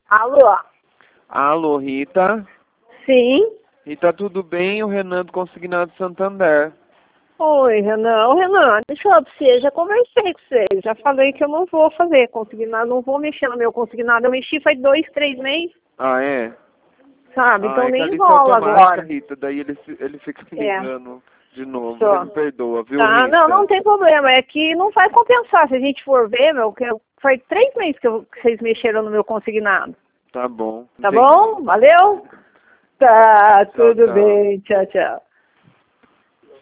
Alô? Alô, Rita? Sim? Rita, tudo bem? O Renan do Consignado Santander. Oi, Renan. Ô, Renan, deixa eu falar pra você, já conversei com você, já falei que eu não vou fazer consignado, não vou mexer no meu consignado, eu mexi faz 2, 3 meses, Ah, é? sabe? Ah, Então é que a nem lista é enrola automática, agora. Rita, daí ele fica É, ligando de novo. Você só. me perdoa, viu, Tá, Rita? não tem problema, é que não vai compensar, se a gente for ver, meu, que faz 3 meses que vocês mexeram no meu consignado. Tá bom, Tá entendi. bom? Valeu? Tá, Tchau, tudo tchau. bem, tchau, tchau.